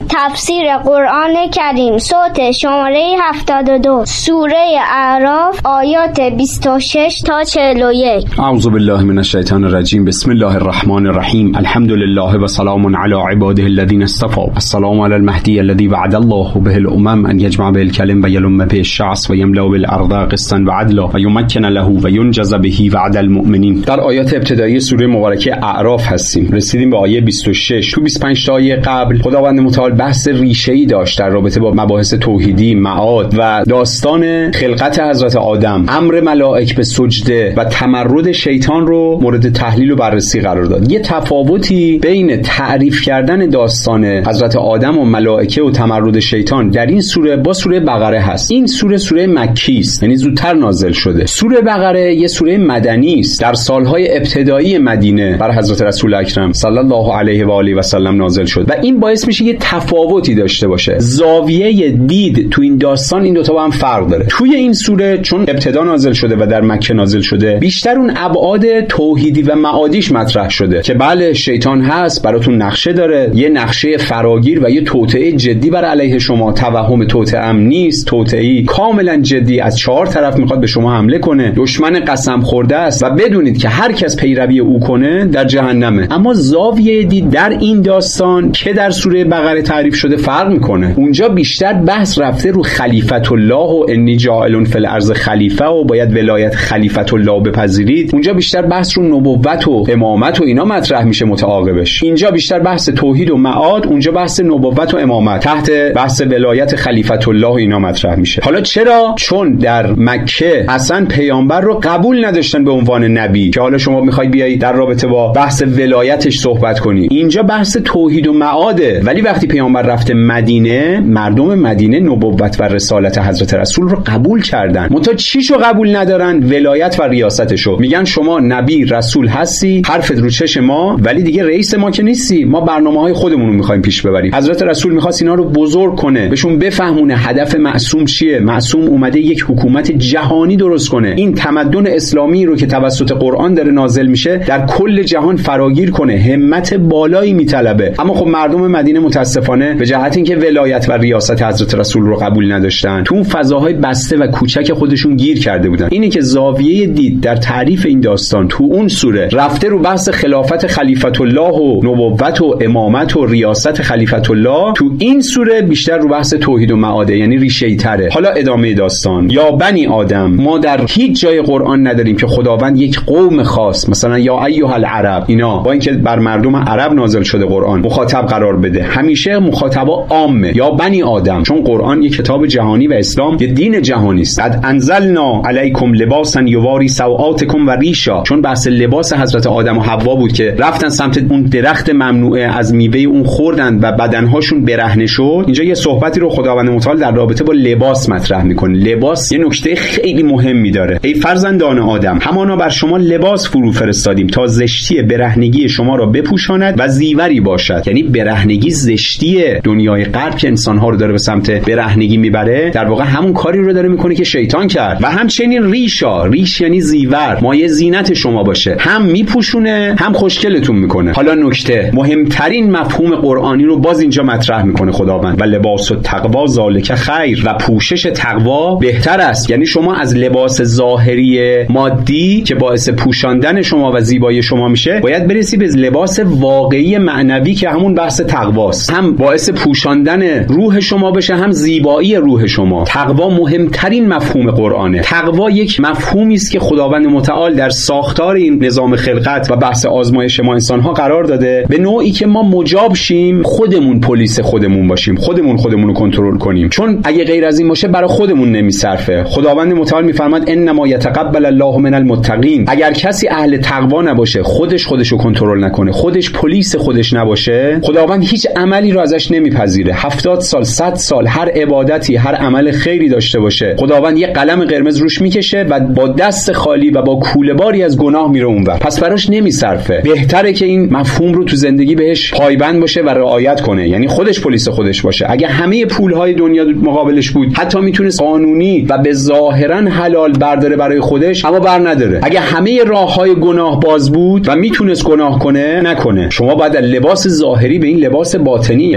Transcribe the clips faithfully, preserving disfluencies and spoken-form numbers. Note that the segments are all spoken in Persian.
تفسیر قرآن کریم صوت شماره هفتاد و دو سوره اعراف آیات بیست و شش تا چهل و یک. اعوذ بالله من الشیطان الرجیم. بسم الله الرحمن الرحیم. الحمد لله و سلام علی عباده الذین اصطفى. السلام علی المهدی الذی وعد الله به الامم ان یجمع به الکلم و یلم به الشعث و یملا بالارض قسطا و عدلا و یمکن له و ینجز به وعد المؤمنین. در آیات ابتدایی سوره مبارکه اعراف هستیم. رسیدیم به آیه بیست و شش. تو بیست و پنج تا آیه قبل خداوند متعال بحث ریشه‌ای داشت در رابطه با مباحث توحیدی، معاد و داستان خلقت حضرت آدم، امر ملائک به سجده و تمرد شیطان رو مورد تحلیل و بررسی قرار داد. یه تفاوتی بین تعریف کردن داستان حضرت آدم و ملائکه و تمرد شیطان در این سوره با سوره بقره هست. این سوره سوره مکی است، یعنی زودتر نازل شده. سوره بقره یه سوره مدنی است، در سالهای ابتدایی مدینه بر حضرت رسول اکرم صلی الله علیه و آله و سلم نازل شد و این باعث میشه یه تفاوتی داشته باشه. زاویه دید تو این داستان این دوتا با هم فرق داره. توی این سوره چون ابتدا نازل شده و در مکه نازل شده، بیشتر اون ابعاد توحیدی و معادیش مطرح شده که بله شیطان هست، براتون نقشه داره، یه نقشه فراگیر و یه توطئه جدی بر علیه شما. توهم توطئه ام نیست، توطئه‌ای کاملا جدی از چهار طرف میخواد به شما حمله کنه. دشمن قسم خورده است و بدونید که هر کس پیروی او کنه در جهنمه. اما زاویه دید در این داستان که در سوره بقره تعریف شده فرق میکنه. اونجا بیشتر بحث رفته رو خلیفت الله و انی جاعل فی الارض خلیفه و باید ولایت خلیفت الله بپذیرید. اونجا بیشتر بحث رو نبوت و امامت و اینا مطرح میشه متعاقبش. اینجا بیشتر بحث توحید و معاد، اونجا بحث نبوت و امامت تحت بحث ولایت خلیفت الله اینا مطرح میشه. حالا چرا؟ چون در مکه اصلا پیامبر رو قبول نداشتن به عنوان نبی که حالا شما میخوای بیای در رابطه با بحث ولایتش صحبت کنی. اینجا بحث توحید و معاده، ولی وقتی پیامبر رفته مدینه، مردم مدینه نبوت و رسالت حضرت رسول رو قبول کردن. منتها چیشو قبول ندارن؟ ولایت و ریاستشو. میگن شما نبی رسول هستی، حرفت رو چش ما، ولی دیگه رئیس ما که نیستی، ما برنامه‌های خودمون رو می‌خوایم پیش ببریم. حضرت رسول می‌خواست اینا رو بزرگ کنه، بهشون بفهمونه هدف معصوم چیه. معصوم اومده یک حکومت جهانی درست کنه، این تمدن اسلامی رو که توسط قرآن داره نازل میشه در کل جهان فراگیر کنه، همت بالایی میطلبه. اما خب مردم مدینه متاسفانه به جهت اینکه ولایت و ریاست حضرت رسول رو قبول نداشتن، تو اون فضاهای بسته و کوچک خودشون گیر کرده بودن. اینه که زاویه دید در تعریف این داستان تو اون سوره رفته رو بحث خلافت خلیفت الله و نبوت و امامت و ریاست خلیفت الله، تو این سوره بیشتر رو بحث توحید و معاده، یعنی ریشه‌ای تره. حالا ادامه داستان. یا بنی آدم، ما در هیچ جای قرآن نداریم که خداوند یک قوم خاص مثلا یا ایها العرب اینا با اینکه بر مردم عرب نازل شده قرآن مخاطب قرار بده. همیشه مخاطبا عامه، یا بنی آدم، چون قرآن یک کتاب جهانی و اسلام یک دین جهانی است. قد انزلنا علیکم لباسا یواری سوآتکم و ریشا، چون بحث لباس حضرت آدم و حوا بود که رفتن سمت اون درخت ممنوعه، از میوه اون خوردن و بدنهاشون برهنه شد. اینجا یه صحبتی رو خداوند متعال در رابطه با لباس مطرح میکنه. لباس یه نکته خیلی مهمی داره. ای فرزندان آدم، همانا بر شما لباس فرو فرستادیم تا زشتی برهنگی شما را بپوشاند و زیوری باشد. یعنی برهنگی زشتی دنیای غرب که انسان‌ها رو داره به سمت برهنگی میبره، در واقع همون کاری رو داره میکنه که شیطان کرد. و همچنین ریشا، ریش یعنی زیور، مایه زینت شما باشه، هم میپوشونه هم خوشگلتون میکنه. حالا نکته مهمترین مفهوم قرآنی رو باز اینجا مطرح میکنه خداوند: و لباس التقوا ذالک خیر، و پوشش تقوا بهتر است. یعنی شما از لباس ظاهری مادی که باعث پوشاندن شما و زیبایی شما میشه، باید برسی به لباس واقعی معنوی که همون بحث تقواست، هم باعث پوشاندن روح شما بشه هم زیبایی روح شما. تقوا مهمترین مفهوم قرآنه. تقوا یک مفهومی است که خداوند متعال در ساختار این نظام خلقت و بحث آزمایش ما انسان‌ها قرار داده، به نوعی که ما مجاب شیم خودمون پلیس خودمون باشیم، خودمون خودمون رو کنترل کنیم. چون اگه غیر از این باشه برای خودمون نمیصرفه. خداوند متعال میفرماد انما یتقبل الله من المتقین. اگر کسی اهل تقوا نباشه، خودش خودشو کنترل نکنه، خودش پلیس خودش نباشه، خداوند هیچ عملی رو ازش نمیپذیره. هفتاد سال، صد سال هر عبادتی، هر عمل خیری داشته باشه، خداوند یه قلم قرمز روش میکشه و با دست خالی و با کوله‌باری از گناه میره اونور، پس براش نمیصرفه. بهتره که این مفهوم رو تو زندگی بهش پایبند باشه و رعایت کنه، یعنی خودش پلیس خودش باشه. اگه همه پولهای دنیا مقابلش بود، حتی میتونست قانونی و به ظاهرا حلال برداره برای خودش، اما بر نداره. اگه همه راههای گناه باز بود و میتونست گناه کنه، نکنه. شما باید لباس ظاهری به این لباس باطنی، یعنی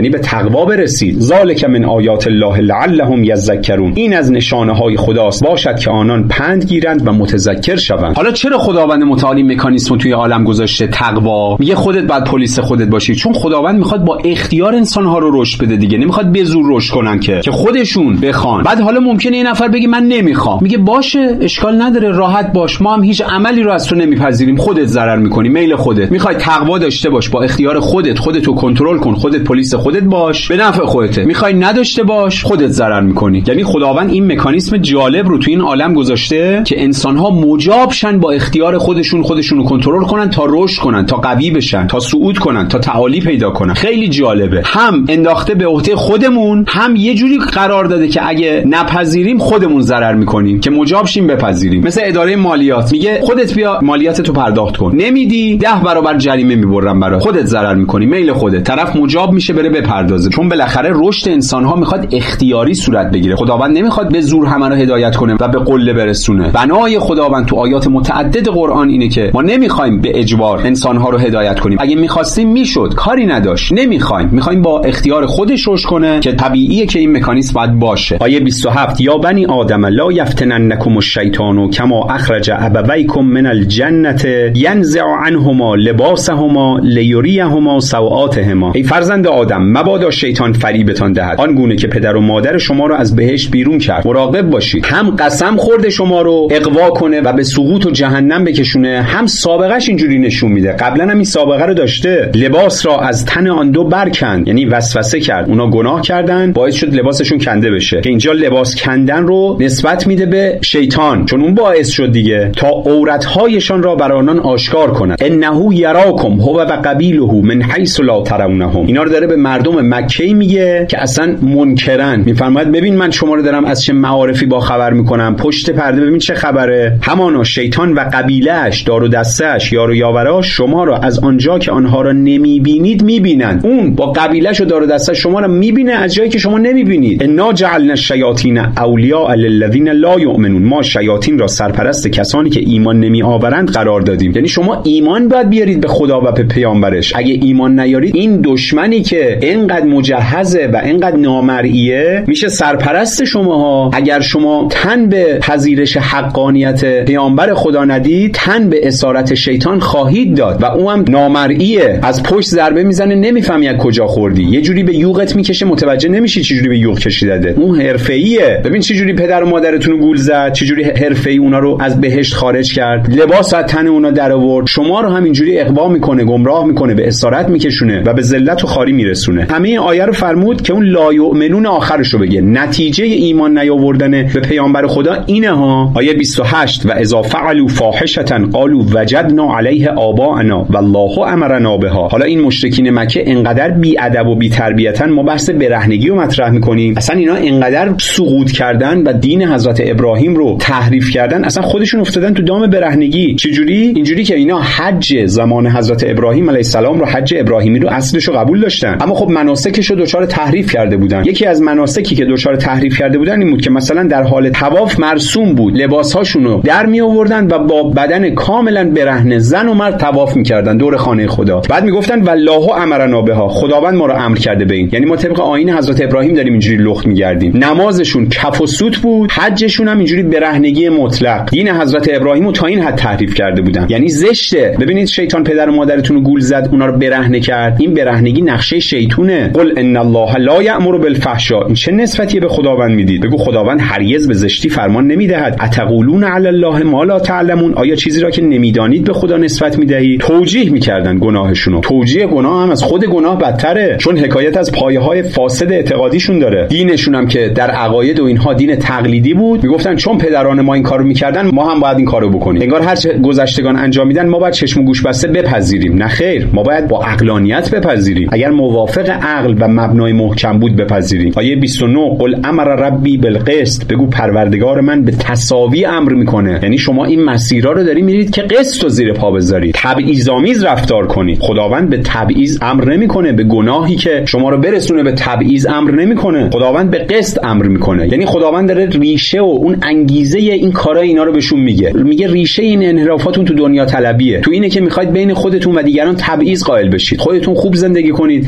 یعنی به تقوا برسید. ذالک من آیات الله لعلهم یذکرون، این از نشانه های خداست باشد که آنان پند گیرند و متذکر شوند. حالا چرا خداوند متعال این مکانیزم توی عالم گذاشته؟ تقوا میگه خودت بعد پلیس خودت باشی، چون خداوند میخواد با اختیار انسان‌ها رو رشد بده دیگه، نمیخواد به زور رشد کنن که که خودشون بخوان. بعد حالا ممکنه یه نفر بگه من نمیخوام، میگه باشه اشکال نداره راحت باش، ما هم هیچ عملی رو از تو نمیپذیریم، خودت ضرر میکنی، میل خودت. میخوای تقوا داشته باش، با اختیار خودت خودتو کنترل کن، خودت پلیس خودت باش، به نفع خودته. میخوای نداشته باش، خودت ضرر میکنی. یعنی خداوند این مکانیزم جالب رو تو این عالم گذاشته که انسان‌ها مجاب شن با اختیار خودشون خودشون رو کنترل کنن تا رشد کنن، تا قوی بشن، تا صعود کنن، تا تعالی پیدا کنن. خیلی جالبه. هم انداخته به عهده خودمون، هم یه جوری قرار داده که اگه نپذیریم خودمون ضرر میکنیم که مجاب شیم بپذیریم. مثل اداره مالیات میگه خودت بیا مالیاتتو پرداخت کن، نمیدی ده برابر جریمه میبرم برات، خودت ضرر میکنی، میل خودت. طرف مجاب میشه بره بپردازه، چون بالاخره رشد انسان‌ها میخواد اختیاری صورت بگیره. خداوند نمیخواد به زور همه رو هدایت کنه و به قله برسونه. بنای خداوند تو آیات متعدد قرآن اینه که ما نمیخوایم به اجبار انسان‌ها رو هدایت کنیم. اگه میخواستیم میشد، کاری نداشت. نمیخوایم، میخوایم با اختیار خودش رشد کنه که طبیعیه که این مکانیزم باید باشه. آیه بیست و هفت یا بنی آدم لا یفتننکم الشیطان کما اخرج ابویکم من الجنة ینزع عنهما لباسهما لیریهما سوآتهما. ای فرزند آدم مبادا شیطان فریبتان دهد آن گونه که پدر و مادر شما رو از بهشت بیرون کرد. مراقب باشید، هم قسم خورده شما رو اغوا کنه و به سقوط و جهنم بکشونه، هم سابقهش اینجوری نشون میده، قبلا هم این سابقه رو داشته. لباس را از تن آن دو برکند، یعنی وسوسه کرد، اونا گناه کردن باعث شد لباسشون کنده بشه، که اینجا لباس کندن رو نسبت میده به شیطان، چون اون باعث شد دیگه تا عورت‌هایشان را بر آنان آشکار کنند. انه یراکم هو و قبیله من حیث لا ترونهم. اینا رو داره به مردم مکه میگه که اصلا منکرن، میفرماید ببین من شما رو دارم از چه معارفی با خبر میکنم، پشت پرده ببین چه خبره. همانا شیطان و قبیله‌اش، دار و دسته‌اش، یار و یاوراش شما را از آنجا که آنها را نمیبینید میبینند. اون با قبیله‌ش و دار و دسته‌اش شما را میبینه از جایی که شما نمیبینید. انا جعلنا الشیاطین اولیاء للذین لا یؤمنون. ما شیاطین را سرپرست کسانی که ایمان نمی آورند قرار دادیم. یعنی شما ایمان باید بیارید به خدا و به پیامبرش. اگه ایمان نیارید این دشمنی که اینقدر مجهزه و اینقدر نامرئیه میشه سرپرست شماها. اگر شما تن به پذیرش حقانیت پیامبر خدا ندید، تن به اسارت شیطان خواهید داد و اون هم نامرئیه، از پشت ضربه میزنه نمیفهمی از کجا خوردی، یه جوری به یوغت میکشه متوجه نمیشی چه جوری به یوغ کشیده. اون حرفه‌ایه. ببین چه جوری پدر و مادرتون رو گول زد، چه جوری حرفه‌ای اونا رو از بهشت خارج کرد، لباس از تن اونا در آورد، شما رو هم اینجوری اغوا میکنه، گمراه میکنه، به اسارت میکشونه و به ذلت و خواری میرسونه. همه این آیه رو فرمود که اون لا یؤمنون آخرش رو بگه. نتیجه ایمان نیاوردن به پیامبر خدا اینه ها. آیه بیست و هشت و اذا فعلوا فاحشة قالوا وجدنا علیه آباءنا والله امرنا بها. حالا این مشرکین مکه انقدر بی ادب و بی تربیتن، ما بحث برهنگی رو مطرح میکنیم، اصلا اینا انقدر سقوط کردن و دین حضرت ابراهیم رو تحریف کردن، اصلا خودشون افتادن تو دام برهنگی. چجوری؟ اینجوری که اینا حج زمان حضرت ابراهیم علیه السلام رو، حج ابراهیمی رو اصلش رو قبول داشتن، اما خب مناسکش رو دچار تحریف کرده بودن. یکی از مناسکی که دچار تحریف کرده بودن این بود که مثلا در حال طواف مرسوم بود لباسهاشون رو در می آوردن و با بدن کاملا برهنه زن و مرد طواف میکردن دور خانه خدا. بعد میگفتن والله امرنا بها، خداوند ما رو امر کرده به این. یعنی ما طبق آیین حضرت ابراهیم داریم اینجوری لخت میگردیم. نمازشون کف و سوت بود، حجشون هم اینجوری برهنگی مطلق. دین حضرت ابراهیم رو تا این حد تحریف کرده بودن. یعنی زشته. ببینید شیطان پدر و مادرتون رو گول زد، اونا رو برهنه کرد. این برهنگی نقشه شیطونه. قل ان الله لا یأمر بالفحشاء. این چه نسبتی به خداوند میدید؟ بگو خداوند هرگز به زشتی فرمان نمیدهد. اتقولون علی الله ما لا تعلمون. آیا چیزی را که نمیدانید به خدا نسبت میدهید؟ توجیه میکردن گناهشون رو. توجیه گناه هم از خود گناه بدتره، چون حکایت از پایه‌های فاسد اعتقادیشون داره. دینشون هم که در عقاید و اینها دین تقلیدی بود، میگفتن چون پدران ما این کارو میکردن ما هم باید این کارو بکنیم. انگار هر چه گذشتگان انجام میدن ما باید چشم و گوش بسته بپذیریم. نه خیر، ما باید با عقلانیت بپذیریم. اگر موافق عقل و مبنای محکم بود بپذیریم. آیه بیست و نه قل امر ربی بالقسط. بگو پروردگار من به تساوی امر میکنه. یعنی شما این مسیرها رو دارید میرید که قسط رو زیر پا بذارید، تبعیض‌آمیز رفتار کنید. خداوند به تبعیض امر نمیکنه، به گناهی که شما رو برسونه به تبعیض امر نمیکنه. خداوند به قسط امر میکنه. یعنی خداوند داره ریشه و اون انگیزه این کارا اینا رو بهشون میگه. میگه ریشه این انحرافاتون تو دنیا طلبیه، تو اینه که میخواید بین خودتون و دیگران تبعیض قائل بشید، خودتون خوب زندگی کنید و بقیه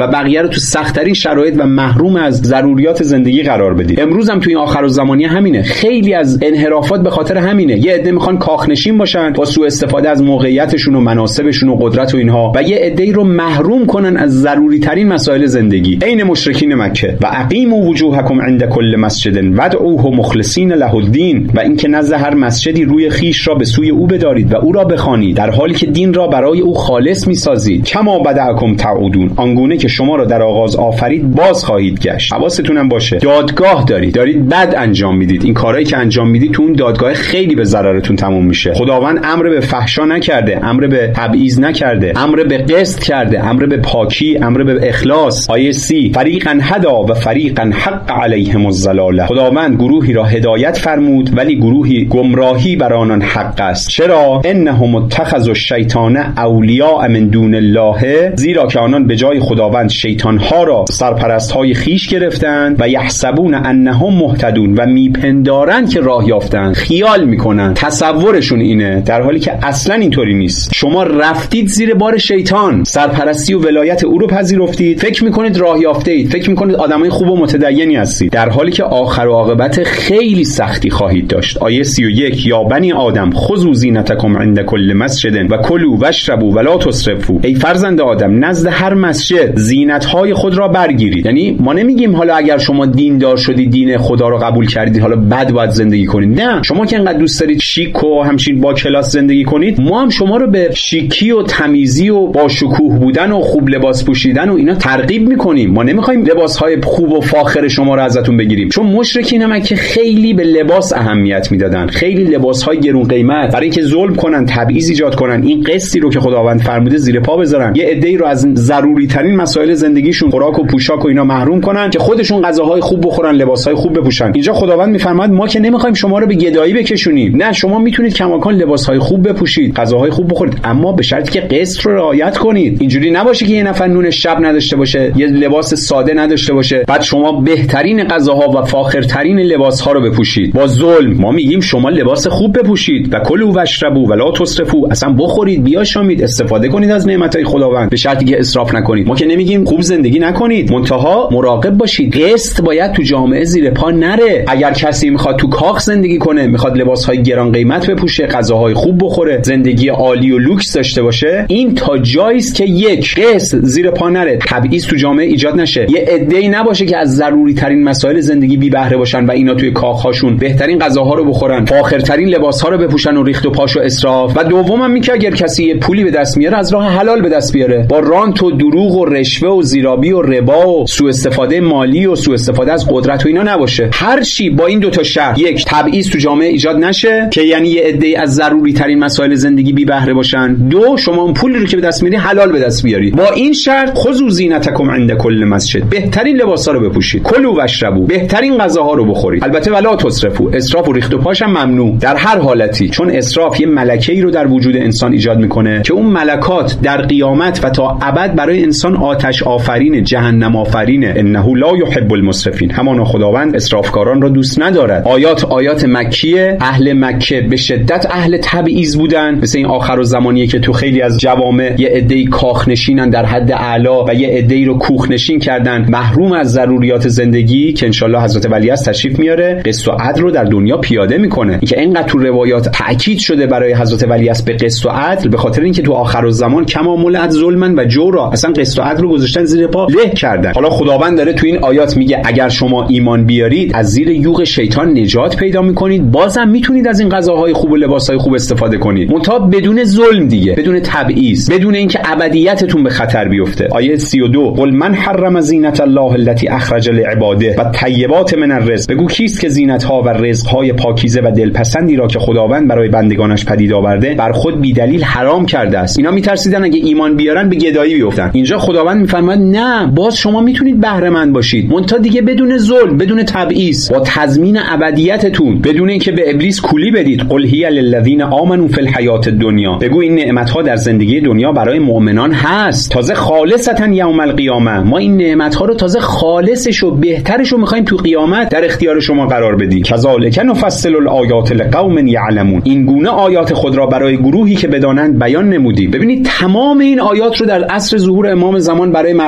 رو تو سخت‌ترین شرایط و محروم از ضروریات زندگی قرار بدید. امروز هم توی این آخرالزمانی همینه. خیلی از انحرافات به خاطر همینه. یه عده میخوان کاخنشین باشن با سوء استفاده از موقعیتشون و مناصبشون و قدرت و اینها، و یه عده‌ای رو محروم کنن از ضروری ترین مسائل زندگی. عین مشرکین مکه. و اقیموا وجوهکم عند کل مسجد وادعوه مخلصین له الدین، و اینکه نزد هر مسجدی روی خیش را به سوی او بدارید و او را بخوانید در حالی که دین را برای او خالص می‌سازید. کما بدأکم تعودون، آنگونه که شما را در آغاز آفرید باز خواهید گشت. حواستون هم باشه دادگاه دارید، دارید بد انجام میدید. این کارهایی که انجام میدید تو اون دادگاه خیلی به ضررتون تموم میشه. خداوند امر به فحشا نکرده، امر به تبعیض نکرده، امر به قسط کرده، امر به پاکی، امر به اخلاص. آیه سی فریقا هدا و فریقا حق علیهم الضلاله، خداوند گروهی را هدایت فرمود ولی گروهی گمراهی بر آنان حق است. چرا؟ انهم اتخذوا الشیطان اولیاء من دون الله، زیرا که آنان به جای خداوند شیطانها را سرپرست های خیش گرفتند و یحسبون انهم مهتدون، و میپندارند که راه یافتند، خیال میکنن، تصورشون اینه، در حالی که اصلا اینطوری نیست. شما رفتید زیر بار شیطان، سرپرستی و ولایت او رو پذیرفتید، فکر میکنید راه یافته اید، فکر میکنید آدمای خوب و متدینی هستید، در حالی که آخر و عاقبت خیلی سختی خواهید داشت. آیه سی و یک یا بنی آدم خذوا زینتکم عند کل مسجد و کلوا واشربوا ولا تسرفوا، ای فرزند آدم نزد هر مسجد زینت‌های خود را برگیرید. یعنی ما نمیگیم حالا اگر شما دیندار شدید، دین خدا رو قبول کردید، حالا بد باید زندگی کنید. نه، شما که انقدر دوست دارید شیک و همچین با کلاس زندگی کنید، ما هم شما رو به شیکی و تمیزی و با شکوه بودن و خوب لباس پوشیدن و اینا ترغیب میکنیم. ما نمیخوایم لباس‌های خوب و فاخر شما رو ازتون بگیریم، چون مشرکین هم که خیلی به لباس اهمیت میدادن، خیلی لباس‌های گرون قیمت، برای اینکه ظلم کنن، تبعیض ایجاد کنن، این قسطی رو که خداوند فرموده زیر پا بذارن، یه عده‌ای رو از ضروری ترین مسائل زندگیشون، خوراک و پوشاک و اینا محروم کنن که خودشون غذاهای خوب بخورن، لباسهای خوب بپوشن. اینجا خداوند میفرماد ما که نمیخوایم شما رو به گدایی بکشونیم، نه، شما میتونید کماکان لباسهای خوب بپوشید، غذاهای خوب بخورید، اما به شرطی که قسط رو رعایت کنید. اینجوری نباشه که یه نفر نون شب نداشته باشه، یه لباس ساده نداشته باشه، بعد شما بهترین غذاها و فاخرترین لباسها رو بپوشید با ظلم. ما میگیم شما لباس خوب بپوشید و کلوا واشربوا ولا تسرفوا، اصلا بخورید، بیاشامید، استفاده کنید از نعمتهای خداوند به شرطی که اسراف نکنید. ما که نمیگیم خوب زندگی نکنید، منتها مراقب باشید، قسط باید تو جامعه زیر پا نره. اگر کسی میخواد تو کاخ زندگی کنه، میخواد لباسهای گران قیمت بپوشه، غذاهای خوب بخوره، زندگی عالی و لوکس داشته باشه، این تا جایی است که یک، قسط زیر پا نره، تبعیض تو جامعه ایجاد نشه، یه عده‌ای نباشه که از ضروری ترین مسائل زندگی بی بهره باشن و اینا توی کاخ‌هاشون بهترین غذاها رو بخورن، فاخرترین لباس‌ها رو بپوشن و ریخت و پاش و اسراف. و دومم میگه اگر کسی پولی به دست میاره از راه حلال به دست بیاره، با رانت و دروغ و رشوه و زیرابی و ربا و سوء استفاده مالی و سوء استفاده از قدرت و اینا نباشه. هر چی با این دو تا شرط، یک، تبعیض تو جامعه ایجاد نشه که یعنی یه عده‌ای از ضروری ترین مسائل زندگی بی بهره باشن، دو، شما اون پولی رو که به دست میاری حلال به دست بیارید. با این شرط خذوا زینتکم عند کل مسجد، بهترین لباسا رو بپوشید، کلوا واشربوا، بهترین غذاها رو بخورید، البته ولا تسرفوا، اسراف و ریخت و پاش هم ممنوع در هر حالتی، چون اسراف یه ملکه‌ای رو در وجود انسان ایجاد میکنه که اون ملکات در قیامت و تا ابد برای انسان آتش آفرین، جهنم آفرینه. انه لا یحب المسرفین، همانا خداوند اسرافکاران رو دوست ندارد. آیات آیات مکیه، اهل مکه به شدت اهل تبعیض بودن، مثل این آخر الزمانیه که تو خیلی از جوامع یه عده‌ای کاخ نشینن در حد اعلی و یه عده‌ای رو کوخ نشین کردن، محروم از ضروریات زندگی، که انشالله حضرت ولی از تشریف میاره قسط و عدل رو در دنیا پیاده میکنه. اینکه اینقدر تو روایات تاکید شده برای حضرت ولی از به قسط و عدل، به خاطر اینکه تو آخر الزمان کما ملت ظلمن و جورا، اصلا قسط و عدل رو گذاشتن زیر پا، له کردن. حالا خداوند داره تو این آیات میگه اگر شما ایمان بیارید از زیر یوغ شیطان نجات پیدا میکنید، بازم میتونید از این غذاهای خوب و لباسهای خوب استفاده کنید، منتها بدون ظلم دیگه، بدون تبعیض، بدون اینکه ابدیتتون به خطر بیفته. آیه سی و دو قل من حرم زینت الله التي اخرج لعباده و طیبات من الرزق، بگو کیست که زینت‌ها و رزق‌های پاکیزه و دلپسندی را که خداوند برای بندگانش پدید آورده بر خود بی دلیل حرام کرده است. اینا میترسیدن اگه ایمان بیارن به گدایی بیفتن. اینجا خداوند میفرماید نه، باز شما میتونید بهره مند باشید، منتها دیگه بدون ظلم، بدون تبعیض، با تضمین ابدیتتون، بدون اینکه به ابلیس کولی بدید. قل هی للذین آمنوا فی الحیات الدنیا، بگو این نعمت‌ها در زندگی دنیا برای مؤمنان هست، تازه خالصتا یوم القیامه، ما این نعمت‌ها رو تازه خالصش و بهترش رو می‌خوایم تو قیامت در اختیار شما قرار بدیم. کذالک نفصل الآیات لقوم یعلمون، این گونه آیات خود را برای گروهی که بدانند بیان نمودیم. ببینید تمام این آیات رو در عصر ظهور امام زمان برای مردم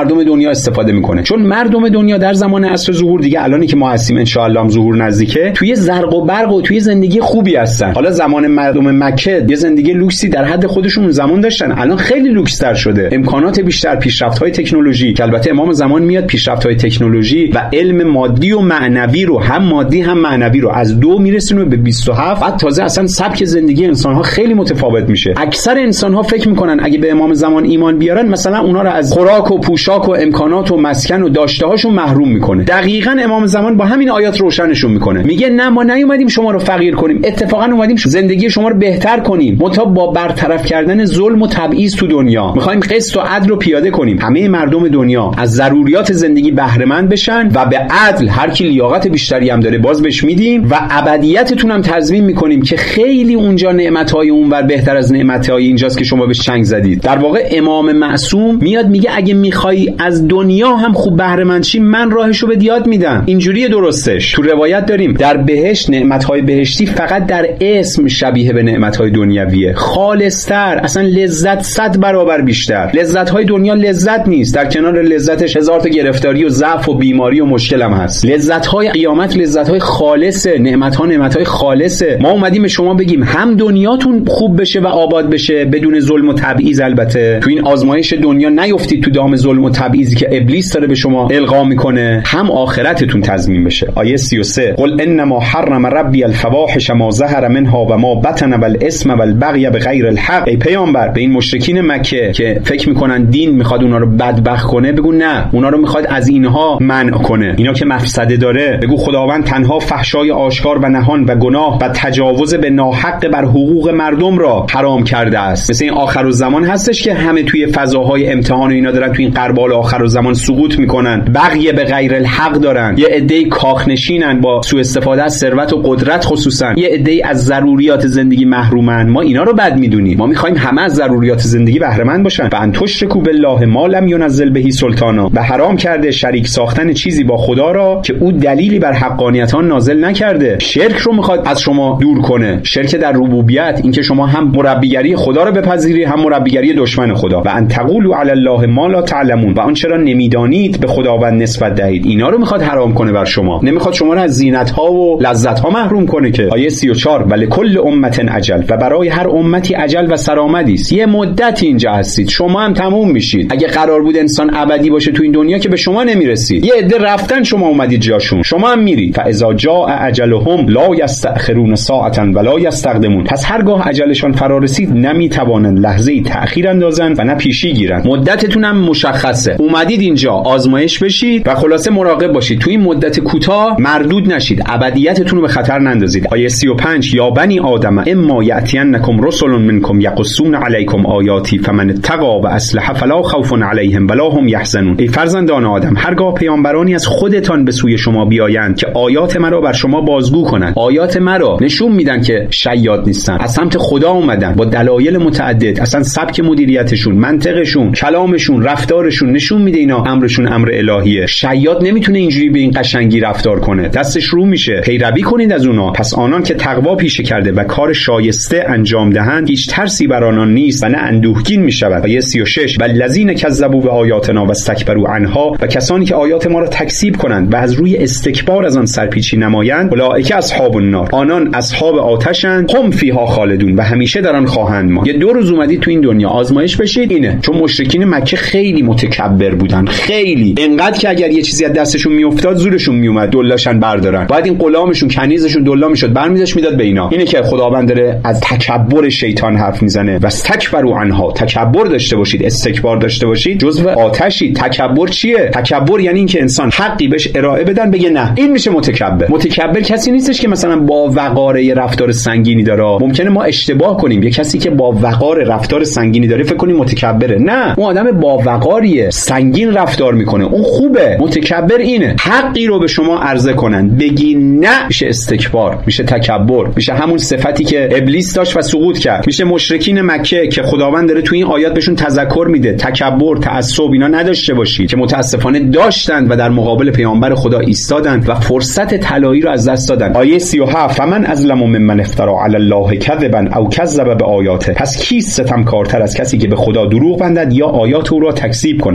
مردم دنیا استفاده میکنه، چون مردم دنیا در زمان عصر ظهور دیگه الانی که ما هستیم ان شاء الله هم ظهور نزدیکه، توی زرق و برق و توی زندگی خوبی هستن. حالا زمان مردم مکه یه زندگی لوکسی در حد خودشون زمان داشتن، الان خیلی لوکس تر شده، امکانات بیشتر، پیشرفت‌های تکنولوژی که البته امام زمان میاد پیشرفت‌های تکنولوژی و علم مادی و معنوی رو، هم مادی هم معنوی رو، از دو میرسونه به بیست و هفت. بعد تازه اصلا سبک زندگی انسان‌ها خیلی متفاوت میشه. اکثر انسان‌ها فکر میکنن اگه به امام زمان ایمان بیارن مثلا اونا رو از خوراک و پوشاک و امکانات و مسکن و داشته‌هاشون محروم میکنه. دقیقاً امام زمان با همین آیات روشنشون میکنه، میگه نه ما نیومدیم شما رو فقیر کنیم، اتفاقاً اومدیم زندگی شما رو بهتر کنیم، متا با برطرف کردن ظلم و تبعیض تو دنیا میخوایم قسط و عدل رو پیاده کنیم، همه مردم دنیا از ضروریات زندگی بهره مند بشن و به عدل هر کی لیاقت بیشتری هم داره باز بهش میدیم و ابدیتتون هم تضمین میکنیم که خیلی اونجا نعمت‌های اونور بهتر از نعمت‌های اینجاست که شما بهش چنگ زدید. در واقع امام معصوم میاد میگه اگه میخوای از دنیا هم خوب بهره مند شی من راهشو به یاد میدم. اینجوریه درستش. تو روایت داریم در بهشت نعمت‌های بهشتی فقط در اسم شبیه به نعمت‌های دنیویه، خالص‌تر، اصلا لذت صد برابر بیشتر. لذت‌های دنیا لذت نیست، در کنار لذتش هزار تا گرفتاری و ضعف و بیماری و مشکل هم هست. لذت‌های قیامت لذت‌های خالصه، نعمت‌ها نعمت‌های خالصه. ما اومدیم به شما بگیم هم دنیاتون خوب بشه و آباد بشه بدون ظلم و تبعیض، البته تو این آزمایش دنیا نیفتید تو دام ظلم و تبعیضی که ابلیس داره به شما القا میکنه، هم آخرتتون تضمین بشه. آیه سی و سه قل انما حرم ربی الفواحش ما ظهر منها و ما بطن والاسم والبغي بغیر الحق. ای پیامبر به این مشرکین مکه که فکر میکنن دین میخواد اونا رو بدبخت کنه بگو نه، اونا رو میخواد از اینها منع کنه، اینا که مفسده داره. بگو خداوند تنها فحشای آشکار و نهان و گناه و تجاوز به ناحق بر حقوق مردم را حرام کرده است. مثل این آخرالزمان هستش که همه توی فضاهای امتحان و اینا دارن توی این قربال آخرالزمان سقوط میکنن، بغی به غیر الحق دارن، یه عده‌ای کاخنشینن با سوء استفاده از ثروت و قدرت، خصوصا یه عده‌ای از ضروریات زندگی محرومن. ما اینا رو بد میدونیم، ما میخوایم همه از ضروریات زندگی بهره مند باشن. و ان تشرکوا بالله ما لم ینزل به سلطانا، و حرام کرده شریک ساختن چیزی با خدا را که او دلیلی بر حقانیت آن نازل نکرده. شرک رو میخواد از شما دور کنه، شرک در ربوبیت، اینکه شما هم مربیگری خدا رو بپذیری هم مربیگری دشمن خدا. و ان تقولوا علی الله ما لا تعلمون، و آن چرا نمیدانید به خداوند نسبت دهید. اینا رو میخواد حرام کنه بر شما، نمیخواد شما رو از زینت ها و لذت ها محروم کنه. که آیه سی و چهار ولکل امت اجل، و برای هر امتی اجل و سرآمدی است، یه مدت اینجا هستید، شما هم تموم میشید. اگه قرار بود انسان ابدی باشه تو این دنیا که به شما نمیرسید، یه عده رفتن شما اومدید جاشون، شما هم میرید. فاذا جاء اجلهم لا یستأخرون ساعتا ولا یستقدمون، پس هرگاه اجلشان فرا رسید نمیتوانند لحظه‌ای تأخیر اندازند و نه پیشی گیرند. مدتتون هم مشخصه، اومدید اینجا آزمایش بشید و خلاصه مراقب باشید تو این مدت کوتاه مردود نشید، ابدیتتون رو به خطر نندازید. آیه سی و پنج یا بنی آدم اما یأتینکم رسل منکم یقصون علیکم آیاتی فمن اتقی و اصلح فلا خوف علیهم ولا هم یحزنون. ای فرزندان آدم، هرگاه پیامبرانی از خودتان به سوی شما بیایند که آیات مرا بر شما بازگو کنند، آیات مرا نشون میدن که شیاد نیستن، از سمت خدا اومدن با دلایل متعدد، اصلا سبک مدیریتشون، منطقشون، کلامشون، رفتارشون نشون میده اینا امرشون امر الهیه. شیاد نمیتونه اینجوری به این قشنگی رفتار کنه، دستش رو میشه. پیروی کنید از اونا، پس آنان که تقوا پیشه کرده و کار شایسته انجام دهند هیچ ترسی بر آنان نیست و نه اندوهگین میشود. آیه سی و شش والذین کذبوا بآیاتنا واستکبروا عنها، و کسانی که آیات ما را تکذیب کنند و از روی استکبار از آن سرپیچی نمایند، اولئک اصحاب النار، آنان اصحاب آتشند، هم فیها خالدون، و همیشه در آن خواهند ماند. یه دو روز اومدید تو این دنیا آزمایش بشید اینه، چون مشرکین مکه خیلی متکبر بودن، خیلی، انقدر که اگر یه چیزی از دستشون میافتاد زورشون میومد دلاشن بردارن، بعد این غلامشون کنیزشون دلا میشد برمی‌داشت میداد به اینا. اینه که خداوند داره از تکبر شیطان حرف میزنه. و استکبروا عنها، تکبر داشته باشید، استکبار داشته باشید، جزو آتشی. تکبر چیه؟ تکبر یعنی اینکه انسان حقی بهش ارائه بدن بگه نه، این میشه متکبر. متکبر کسی نیستش که مثلا با وقار یه رفتار سنگینی داره. ممکنه ما اشتباه کنیم، یه کسی که با وقار رفتار سنگینی داره فکر کنیم متکبره، نه، اون آدم با وقاریه، سنگین رفتار میکنه، اون خوبه. متکبر اینه حقی رو به شما عرضه کنن بگی نه، میشه استکبار، میشه تکبر، میشه همون صفتی که ابلیس داشت و سقوط کرد. میشه مشرکین مکه که خداوند داره تو این آیات بهشون تذکر میده تکبر، تعصب اینا نداشته باشید، که متاسفانه داشتند و در مقابل پیامبر خدا ایستادند و فرصت طلایی رو از دست دادن. آیه سی و هفت فمن ازلم ممن افترى علی الله کذبا او کذب بآیاته، پس کیست ستمکارتر از کسی که به خدا دروغ بندد یا آیات او را تکذیب کند.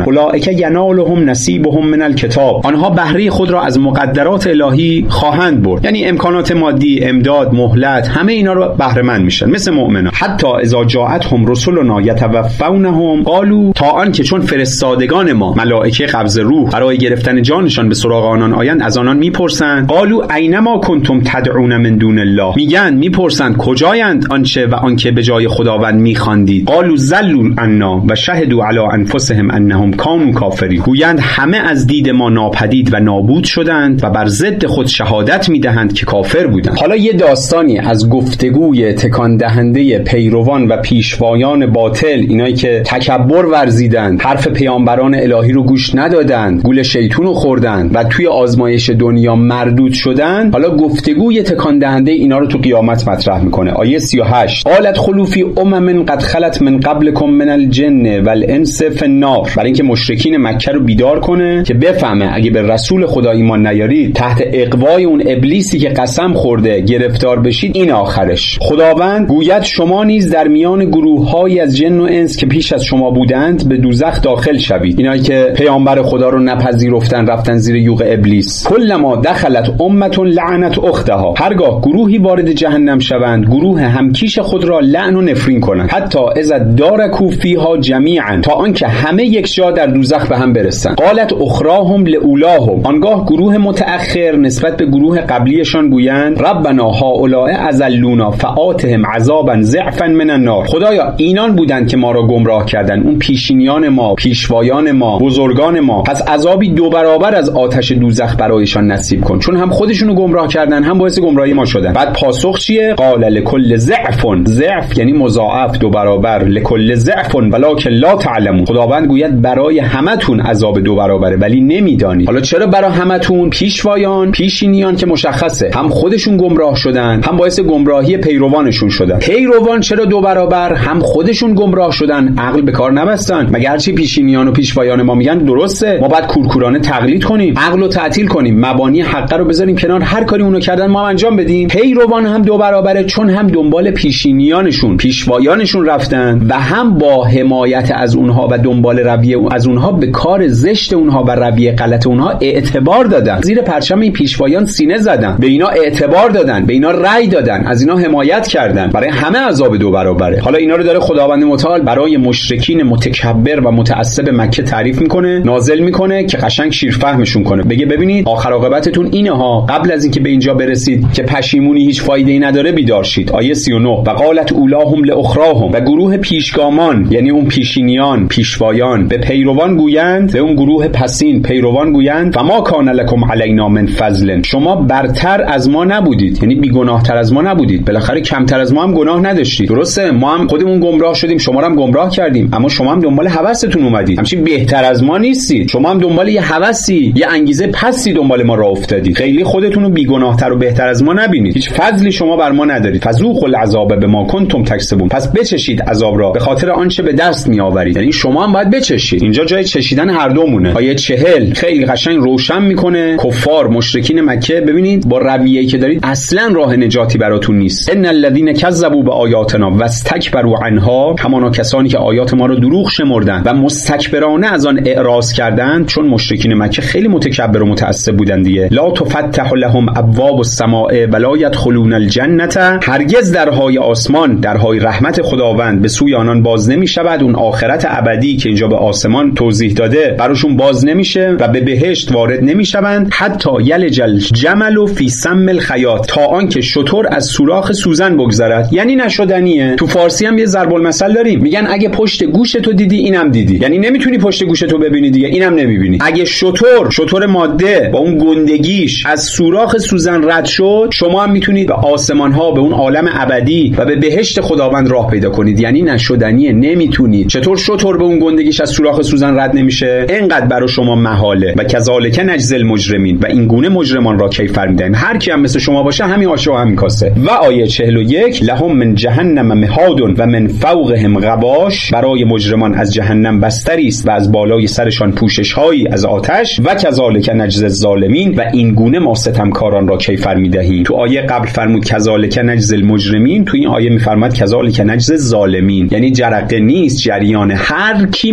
کنند. اولئک ینالهم نصیبهم من الکتاب، آنها بهره خود را از مقدرات الهی خواهند برد. یعنی امکانات مادی، امداد، مهلت، همه اینا رو بهره مند میشن مثل مؤمنان. حتی اذا جاءتهم رسلنا یتوفونهم قالوا، تا آنکه چون فرستادگان ما ملائکه قبض روح برای گرفتن جانشان به سراغ آنان آیند، از آنان میپرسند قالوا اینما کنتم تدعون من دون الله، میگن میپرسند کجایند آنچه و آنکه به جای خداوند میخواندید. قالوا ضلوا عنا و شهدوا علی انفسهم انهم کانوا کافرین، گویند همه از دید ما ناپدید و نابود شدند و بر ضد خود شهادت میدهند که کافر بودند. حالا یه داستانی از گفتگوی تکان دهنده پیروان و پیشوایان باطل، اینایی که تکبر ورزیدند، حرف پیامبران الهی رو گوش ندادند، گول شیطون رو خوردند و توی آزمایش دنیا مردود شدند. حالا گفتگوی تکان دهنده اینا رو تو قیامت مطرح میکنه. آیه سی و هشت قالت خلوا فی امم قد خلت من قبلکم من الجن والانس فی النار، برای اینکه مشرکین مکه رو بیدار کنه که بفهمه اگه به رسول خدا ایمان نیارید، تحت اقوای اون ابلیسی که قسم خورده گرفتار بشید، این آخرش. خداوند گوید شما نیز در میان گروه‌هایی از جن و انس که پیش از شما بودند به دوزخ داخل شوید. اینایی که پیامبر خدا رو نپذیرفتن، رفتن زیر یوغ ابلیس. کلما دخلت امه لعنت اختها، هرگاه گروهی وارد جهنم شوند، گروه همکیش خود را لعن و نفرین کنند. حتی اذا دارکوا فیها جمیعا، تا آنکه همه یک جا در دوزخ به هم برسند. قالت اخراهم لاولاهم، آنگاه گروه متأخر نسبت به گروه قبلیشان گویند ربنا هؤلاء اضلونا فآتهم عذابا ضعفا من النار، خدایا اینان بودند که ما را گمراه کردند، اون پیشینیان ما، پیشوایان ما، بزرگان ما، پس عذابی دو برابر از آتش دوزخ برایشان نصیب کن، چون هم خودشونو گمراه کردن هم باعث گمراهی ما شدن. بعد پاسخ چیه؟ قال لكل ضعف، ضعف یعنی مضاعف، دو برابر، لكل ضعف ولکن لا تعلمون، خداوند گوید برای همتون عذاب دو برابره ولی نمیدانی. حالا چرا برای همتون؟ پیشوایان، پیشینیان که مشخصه، هم خودشون گمراه شدن هم باعث گمراهی پیروانشون شدن. پیروان چرا دو برابر؟ هم خودشون گمراه شدن، عقل به کار نبستن. مگر هرچی پیشینیان و پیشوایان ما میگن درسته؟ ما باید کورکورانه تقلید کنیم، عقل رو تعطیل کنیم، مبانی حق رو بذاریم کنار، هر کاری اونو کردن ما انجام بدیم. پیروان هم دو برابره، چون هم دنبال پیشینیانشون، پیشوایانشون رفتن و هم با حمایت از اونها و دنبال رویه از اونها به کار زشت اونها و رویه غلط اونها اعتبار دادن، زیر پرچم این پیشوایان سینه زدن، به اینا اعتبار دادن، به اینا رأی دادن، از اینا حمایت کردن. برای همه عذاب دو برابره. حالا اینا رو داره خداوند متعال برای مشرکین متکبر و متعصب مکه تعریف میکنه، نازل میکنه که قشنگ شیرفهمشون کنه، بگه ببینید آخر عاقبتتون اینه ها، قبل از اینکه به اینجا برسید که پشیمونی هیچ فایده‌ای نداره بیدار شید. آیه سی و نه و قالت اولاهم لاخراهم، و گروه پیشگامان یعنی اون پیشینیان، پیشوایان به پیروان گویند، به اون گروه پسین پیروان گویند فما کان لکم علینا من فضل، شما برتر از ما نبودید، یعنی بیگناهتر از ما نبودید، بالاخره کمتر از ما هم گناه نداشتید. درسته ما هم خودمون گمراه شدیم، شما رو هم گمراه کردیم، اما شما هم دنبال هوستون اومدید، همچین بهتر از ما نیستید. شما هم دنبال یه هوسی، یه انگیزه پستی دنبال ما راه افتادید. خیلی خودتون رو بیگناهتر و بهتر از ما نبینید، هیچ فضلی شما بر ما ندارید. فذوقوا العذاب بما کنتم تکسبون، پس بچشید عذاب را به خاطر آنچه به دست می آورید. یعنی شما هم باید بچشید. اینجا جای چشیدن هر دومونه. آیه چهل خیلی قشنگ روشن میکنه کفار مشرکین مکه، ببینید با رویه‌ای که دارید اصلا راه نجاتی براتون نیست. ان الذين كذبوا بآیاتنا واستكبروا عنها، همانا کسانی که آیات ما رو دروغ شمردند و مستکبرانه از آن اعراض کردند، چون مشرکین مکه خیلی متکبر و متعصب بودند دیگه. لا تفتح لهم ابواب السماء ولا يدخلون الجنه، هرگز درهای آسمان، درهای رحمت خداوند به سوی آنان باز نمیشود. اون آخرت ابدی که اینجا به آسمان توضیح داده براشون باز نمیشه و به بهشت وارد نمیشوند. حتی یلج الجمل فی سم الخیاط، تا آنکه شتر از سوراخ سوزن بگذرد. یعنی نشدنیه. تو فارسی هم یه ضرب المثل داریم، میگن اگه پشت گوش تو دیدی اینم دیدی، یعنی نمیتونی پشت گوش تو ببینی دیگه، اینم نمیبینی. اگه شتر شتر ماده با اون گندگیش از سوراخ سوزن رد شد، شما هم میتونید به آسمان ها، به اون عالم ابدی و به بهشت خداوند راه پیدا کنید. یعنی نشدنیه، نمیتونید. چطور شتر به اون گندگیش از سوراخ سوزن رد نمیشه؟ اینقدر برای شما محاله. و کذالک نجزی المجرمین، و این گونه مجرمان را کیفر میدهیم. هر کی هم مثل شما باشه همین آشه و همین کاسه. و آیه چهل و یک لهم من جهنم مهاد و من فوقهم غواش، برای مجرمان از جهنم بستری است و از بالای سرشان پوشش هایی از آتش. و کذالک نجزی الظالمین، و این گونه ما ستمکاران را کیفر میدهیم. تو آیه قبل فرمود کذالک نجزی المجرمین، تو این آیه میفرماد کذالک نجزی الظالمین، یعنی جرقه نیست جریان. هر کی مثل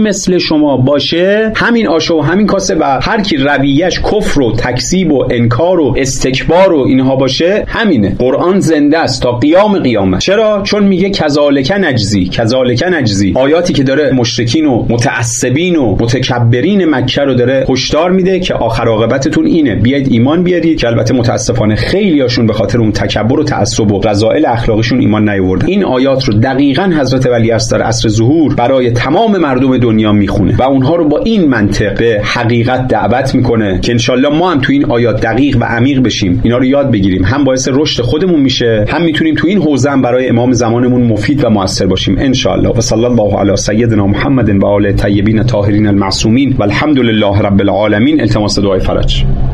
شما باشه، همین آشه و همین کاسه و هر کی رویش کفر و تکذیب و انکار و استکبار و اینها باشه، همینه. قرآن زنده است تا قیام قیامت. چرا؟ چون میگه کذالک نجزی، کذالک نجزی. آیاتی که داره مشرکین و متعصبین و متکبرین مکه رو داره هشدار میده که آخر عاقبتتون اینه، بیاید ایمان بیارید، که البته متاسفانه خیلیاشون به خاطر اون تکبر و تعصب و رذائل اخلاقیشون ایمان نیاوردن. این آیات رو دقیقاً حضرت ولیعصر در عصر ظهور برای تمام مردم دنیا میخونه و اونها رو با این منطق به حقیقت دعوت میکنه که انشالله ما هم تو این آیات دقیق و عمیق بشیم، اینا رو یاد بگیریم. هم باعث رشد خودمون میشه، هم میتونیم تو این حوزه برای امام زمانمون مفید و موثر باشیم انشالله. و صلی الله علی سیدنا محمد و آله الطیبین الطاهرین المعصومین و الحمد لله رب العالمین. التماس دعای فرج.